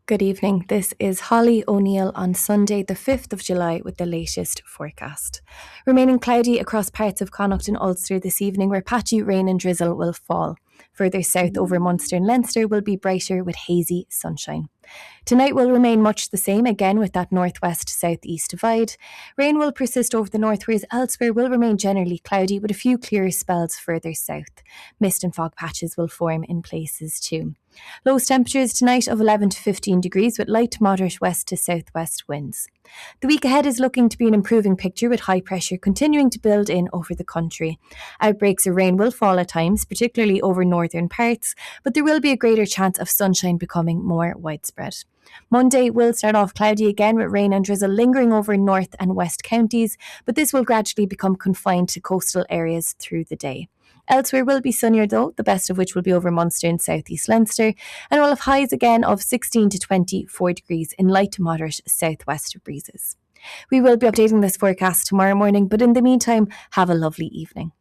Good evening. This is Holly O'Neill on Sunday, the 5th of July, with the latest forecast. Remaining cloudy across parts of Connacht and Ulster this evening, where patchy rain and drizzle will fall. Further south over Munster and Leinster will be brighter with hazy sunshine. Tonight will remain much the same, again with that northwest-southeast divide. Rain will persist over the north, whereas elsewhere will remain generally cloudy with a few clearer spells further south. Mist and fog patches will form in places too. Lowest temperatures tonight of 11 to 15 degrees with light to moderate west to southwest winds. The week ahead is looking to be an improving picture with high pressure continuing to build in over the country. Outbreaks of rain will fall at times, particularly over northern parts, but there will be a greater chance of sunshine becoming more widespread. Monday will start off cloudy again with rain and drizzle lingering over north and west counties, but this will gradually become confined to coastal areas through the day. Elsewhere will be sunnier though, the best of which will be over Munster and southeast Leinster, and we'll have highs again of 16 to 24 degrees in light to moderate southwest breezes. We will be updating this forecast tomorrow morning, but in the meantime, have a lovely evening.